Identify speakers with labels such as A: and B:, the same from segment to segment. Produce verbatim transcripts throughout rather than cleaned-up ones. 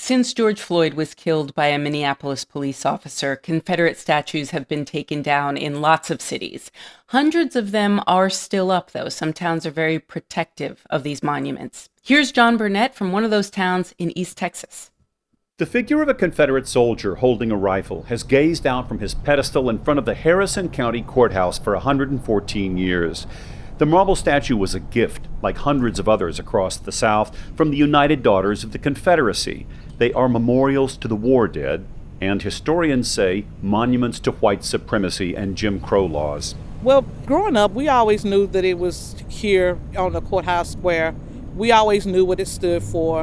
A: Since George Floyd was killed by a Minneapolis police officer, Confederate statues have been taken down in lots of cities. Hundreds of them are still up, though. Some towns are very protective of these monuments. Here's John Burnett from one of those towns in East Texas.
B: The figure of a Confederate soldier holding a rifle has gazed out from his pedestal in front of the Harrison County Courthouse for one hundred fourteen years. The marble statue was a gift, like hundreds of others across the South, from the United Daughters of the Confederacy. They are memorials to the war dead, and historians say monuments to white supremacy and Jim Crow laws.
C: Well, growing up, we always knew that it was here on the courthouse square. We always knew what it stood for.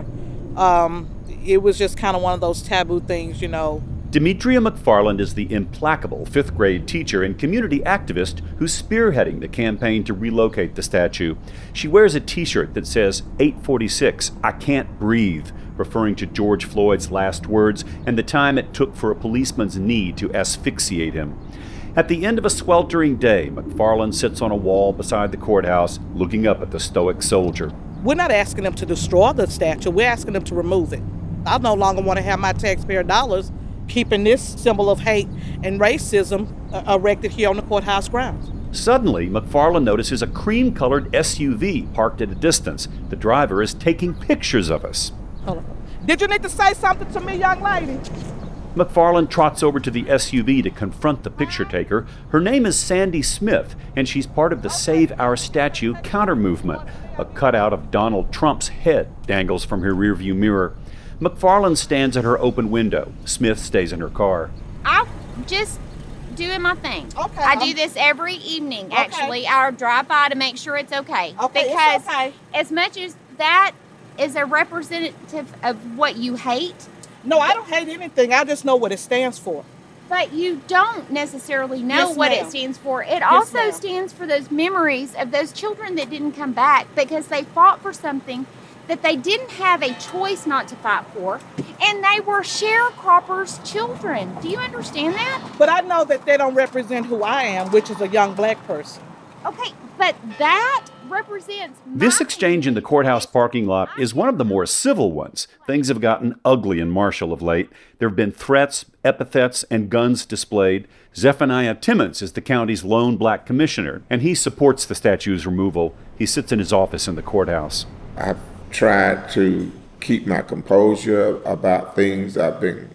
C: Um, it was just kind of one of those taboo things, you know.
B: Demetria McFarland is the implacable fifth grade teacher and community activist who's spearheading the campaign to relocate the statue. She wears a t-shirt that says eight forty-six, I can't breathe, referring to George Floyd's last words and the time it took for a policeman's knee to asphyxiate him. At the end of a sweltering day, McFarland sits on a wall beside the courthouse, looking up at the stoic soldier.
C: We're not asking them to destroy the statue, we're asking them to remove it. I no longer want to have my taxpayer dollars keeping this symbol of hate and racism uh, erected here on the courthouse grounds.
B: Suddenly, McFarland notices a cream-colored S U V parked at a distance. The driver is taking pictures of us.
C: Hold on. Did you need to say something to me, young lady?
B: McFarland trots over to the S U V to confront the picture taker. Her name is Sandy Smith, and she's part of the Save Our Statue counter-movement. A cutout of Donald Trump's head dangles from her rearview mirror. McFarland stands at her open window. Smith stays in her car.
D: I'm just doing my thing.
C: Okay.
D: I do this every evening,
C: Okay.
D: actually. I'll drive by to make sure it's okay.
C: Okay, it's
D: because
C: okay.
D: as much as that is a representative of what you hate,
C: No, I don't hate anything. I just know what it stands for.
D: but you don't necessarily know
C: Yes,
D: what
C: ma'am.
D: it stands for. It also
C: ma'am.
D: stands for those memories of those children that didn't come back because they fought for something that they didn't have a choice not to fight for, and they were sharecroppers' children. Do you understand that?
C: But I know that they don't represent who I am, which is a young black person.
D: Okay, but that represents my
B: This exchange in the courthouse parking lot is one of the more civil ones. Things have gotten ugly in Marshall of late. There have been threats, epithets, and guns displayed. Zephaniah Timmons is the county's lone black commissioner, and he supports the statue's removal. He sits in his office in the courthouse.
E: I've tried to keep my composure about things. I've been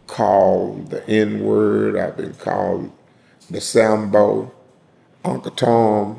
E: called the N-word. I've been called the Sambo, Uncle Tom,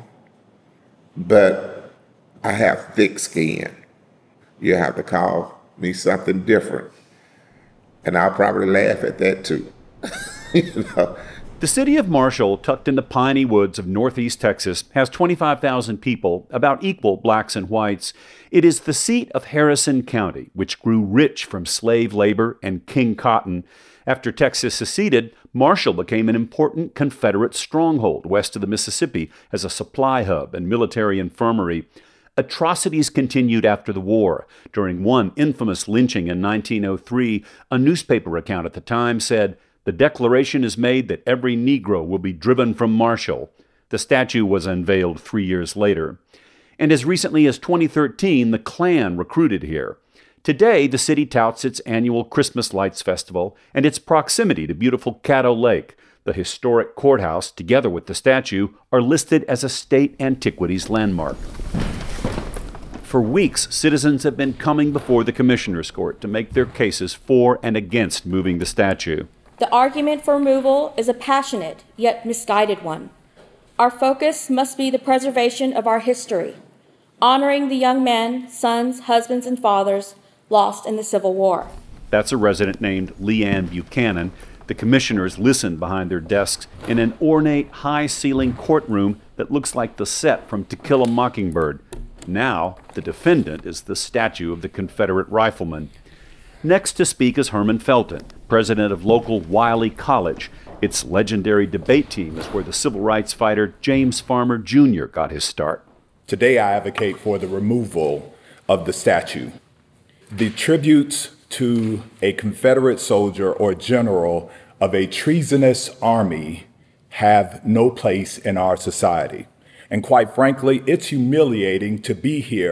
E: but I have thick skin. You have to call me something different, and I'll probably laugh at that too. You know.
B: The city of Marshall, tucked in the piney woods of northeast Texas, has twenty-five thousand people, about equal blacks and whites. It is the seat of Harrison County, which grew rich from slave labor and king cotton. After Texas seceded, Marshall became an important Confederate stronghold west of the Mississippi as a supply hub and military infirmary. Atrocities continued after the war. During one infamous lynching in nineteen oh three, a newspaper account at the time said, "The declaration is made that every Negro will be driven from Marshall." The statue was unveiled three years later. And as recently as twenty thirteen, the Klan recruited here. Today, the city touts its annual Christmas Lights Festival and its proximity to beautiful Caddo Lake. The historic courthouse, together with the statue, are listed as a state antiquities landmark. For weeks, citizens have been coming before the Commissioner's Court to make their cases for and against moving the statue.
F: The argument for removal is a passionate yet misguided one. Our focus must be the preservation of our history, honoring the young men, sons, husbands, and fathers lost in the Civil War.
B: That's a resident named Leanne Buchanan. The commissioners listen behind their desks in an ornate, high-ceiling courtroom that looks like the set from To Kill a Mockingbird. Now, the defendant is the statue of the Confederate rifleman. Next to speak is Herman Felton, president of local Wiley College. Its legendary debate team is where the civil rights fighter James Farmer Junior got his start.
G: Today I advocate for the removal of the statue. The tributes to a Confederate soldier or general of a treasonous army have no place in our society. And quite frankly, it's humiliating to be here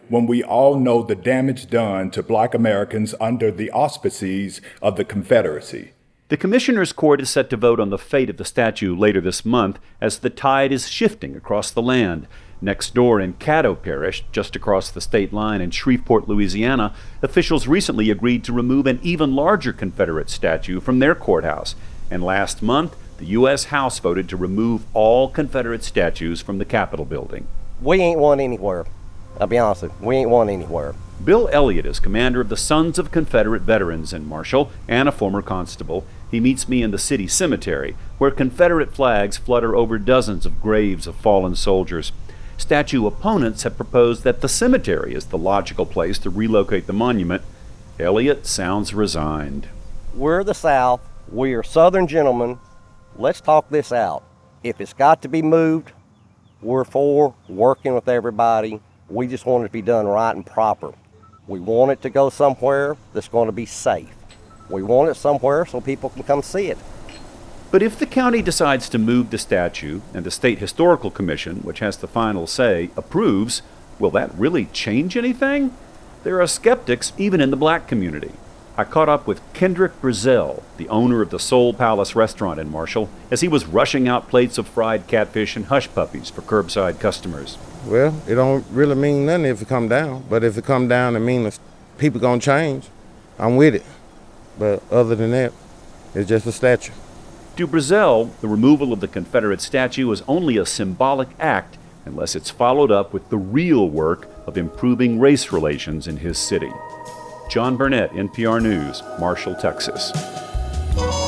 G: when we all know the damage done to Black Americans under the auspices of the Confederacy.
B: The Commissioner's Court is set to vote on the fate of the statue later this month as the tide is shifting across the land. Next door in Caddo Parish, just across the state line in Shreveport, Louisiana, officials recently agreed to remove an even larger Confederate statue from their courthouse. And last month, the U S House voted to remove all Confederate statues from the Capitol building.
H: We ain't one anywhere. I'll be honest with you, we ain't one anywhere.
B: Bill Elliott is commander of the Sons of Confederate Veterans in Marshall and a former constable. He meets me in the city cemetery, where Confederate flags flutter over dozens of graves of fallen soldiers. Statue opponents have proposed that the cemetery is the logical place to relocate the monument. Elliott sounds resigned.
H: We're the South. We are Southern gentlemen. Let's talk this out. If it's got to be moved, we're for working with everybody. We just want it to be done right and proper. We want it to go somewhere that's going to be safe. We want it somewhere so people can come see it.
B: But if the county decides to move the statue and the State Historical Commission, which has the final say, approves, will that really change anything? There are skeptics even in the black community. I caught up with Kendrick Brazell, the owner of the Soul Palace restaurant in Marshall, as he was rushing out plates of fried catfish and hush puppies for curbside customers.
I: Well, it don't really mean nothing if it come down, but if it come down, it means people gonna change. I'm with it. But other than that, it's just a statue.
B: To Brazell, the removal of the Confederate statue is only a symbolic act unless it's followed up with the real work of improving race relations in his city. John Burnett, N P R News, Marshall, Texas.